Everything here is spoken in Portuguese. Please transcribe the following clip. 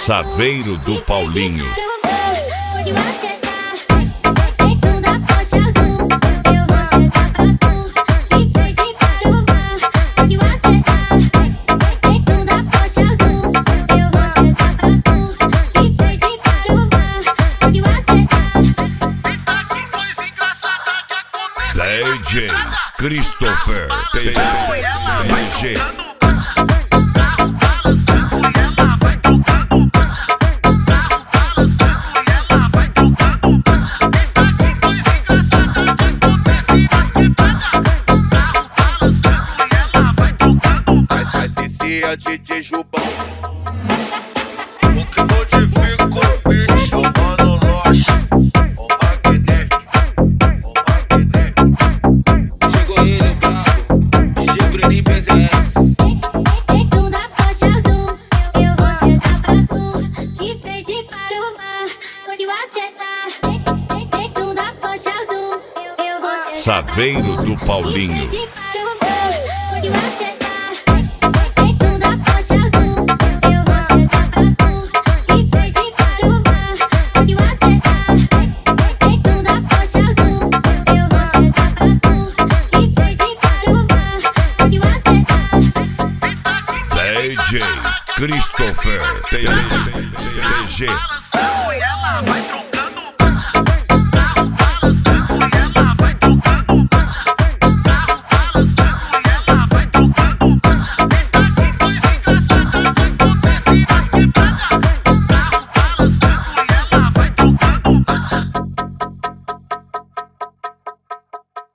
Saveiro do Paulinho. DJ Christopher TG. DJ Jubão. O que modifica o beat, o mano Loche, o Magné. Chegou ele, o brabo, DJ Bruninho PZS. Dentro da Porsche azul, eu vou sentar pra tu, de frente para o mar, onde você tá. Dentro da Porsche azul, eu vou sentar Saveiro do Paulinho. de frente para o mar, onde você tá. DJ Christopher TG.